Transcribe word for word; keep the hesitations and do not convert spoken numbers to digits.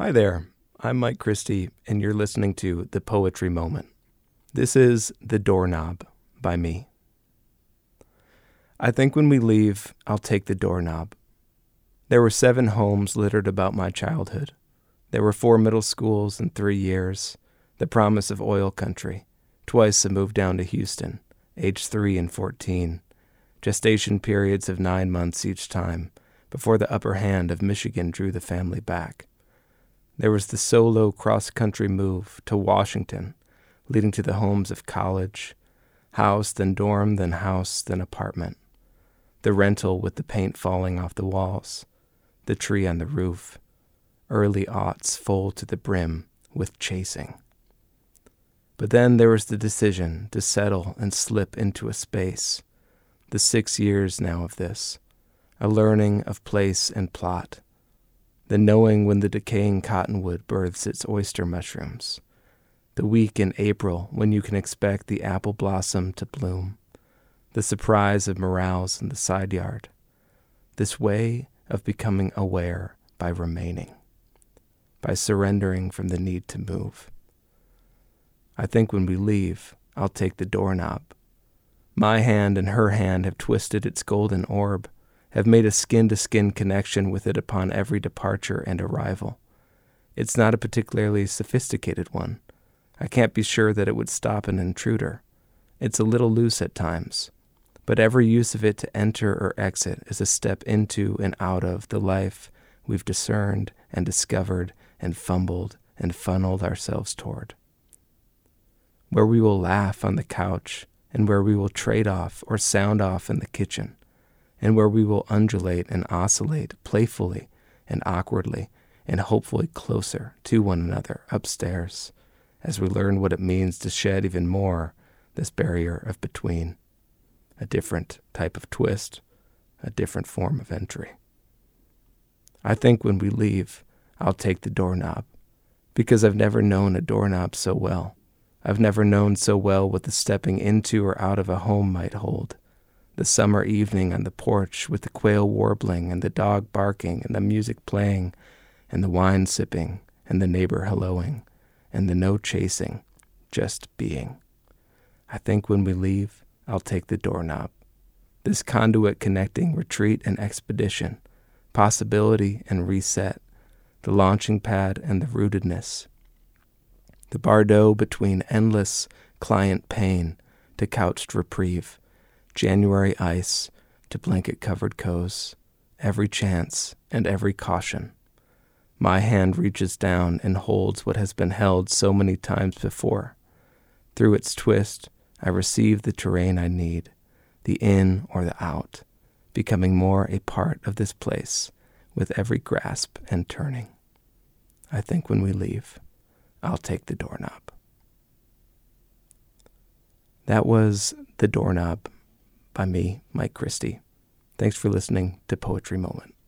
Hi there, I'm Mike Christie, and you're listening to The Poetry Moment. This is The Doorknob by me. I think when we leave, I'll take the doorknob. There were seven homes littered about my childhood. There were four middle schools in three years, the promise of oil country, twice a move down to Houston, age three and fourteen, gestation periods of nine months each time, before the upper hand of Michigan drew the family back. There was the solo cross-country move to Washington, leading to the homes of college, house, then dorm, then house, then apartment. The rental with the paint falling off the walls, the tree on the roof, early aughts full to the brim with chasing. But then there was the decision to settle and slip into a space, the six years now of this, a learning of place and plot, the knowing when the decaying cottonwood births its oyster mushrooms, the week in April when you can expect the apple blossom to bloom, the surprise of morels in the side yard, this way of becoming aware by remaining, by surrendering from the need to move. I think when we leave, I'll take the doorknob. My hand and her hand have twisted its golden orb, have made a skin-to-skin connection with it upon every departure and arrival. It's not a particularly sophisticated one. I can't be sure that it would stop an intruder. It's a little loose at times, but every use of it to enter or exit is a step into and out of the life we've discerned and discovered and fumbled and funneled ourselves toward. Where we will laugh on the couch and where we will trade off or sound off in the kitchen, and where we will undulate and oscillate playfully and awkwardly and hopefully closer to one another upstairs as we learn what it means to shed even more this barrier of between, a different type of twist, a different form of entry. I think when we leave, I'll take the doorknob, because I've never known a doorknob so well. I've never known so well what the stepping into or out of a home might hold. The summer evening on the porch with the quail warbling and the dog barking and the music playing and the wine sipping and the neighbor helloing and the no chasing, just being. I think when we leave, I'll take the doorknob. This conduit connecting retreat and expedition, possibility and reset, the launching pad and the rootedness, the bardeau between endless client pain to couched reprieve, January ice to blanket-covered coves, every chance and every caution. My hand reaches down and holds what has been held so many times before. Through its twist, I receive the terrain I need, the in or the out, becoming more a part of this place with every grasp and turning. I think when we leave, I'll take the doorknob. That was The Doorknob by me, Mike Christie. Thanks for listening to Poetry Moment.